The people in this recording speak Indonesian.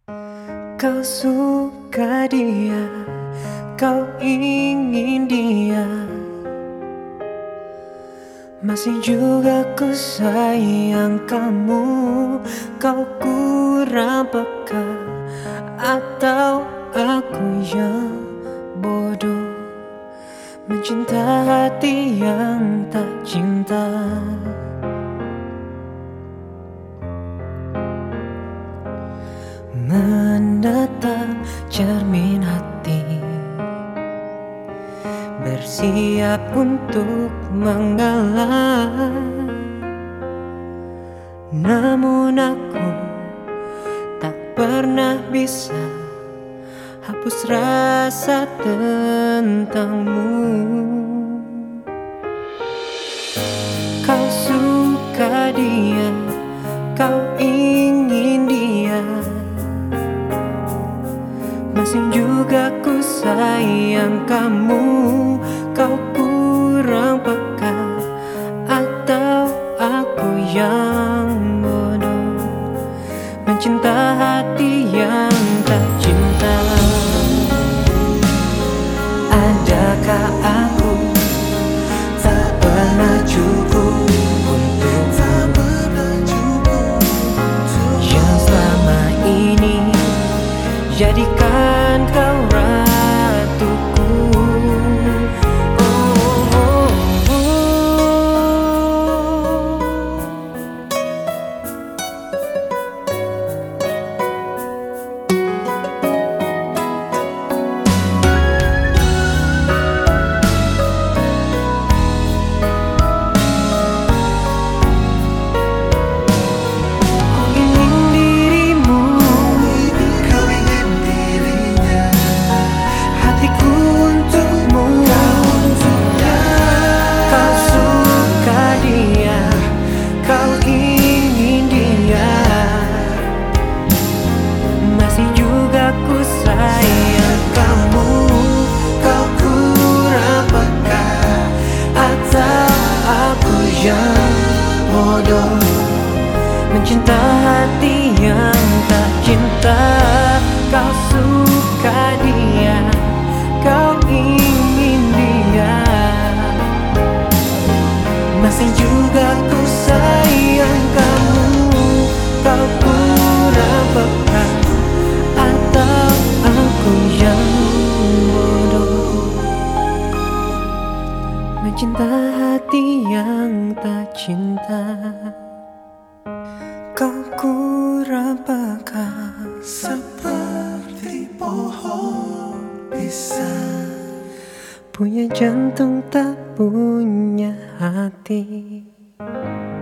Kau suka dia, kau ingin dia, masih juga ku sayang kamu. Kau kurang peka, atau aku yang bodoh mencinta hati yang tak cinta. Menatap cermin hati, bersiap untuk mengalah. Namun aku tak pernah bisa hapus rasa tentangmu. Kau suka dia, kau ingin dia, masih juga ku sayang kamu. Kau kurang peka, atau aku yang bodoh mencinta hati yang tak cinta. Adakah aku tak pernah cukup untukmu, yang selama ini jadikan kau ratuku? Oh, oh, oh. Ku ingin dirimu, kau ingin dirinya, hatiku untukmu. Kau suka dia, kau ingin dia, masih juga ku sayang kamu. Kau kurang peka, atau aku yang bodoh mencinta hati yang tak cinta. Kau suka dia, kau ingin dia, masih juga ku sayang kamu. Kau kurang peka, atau aku yang bodoh mencinta hati yang tak cinta. Kau kurang peka, seperti pohon pisang, punya jantung tak punya hati.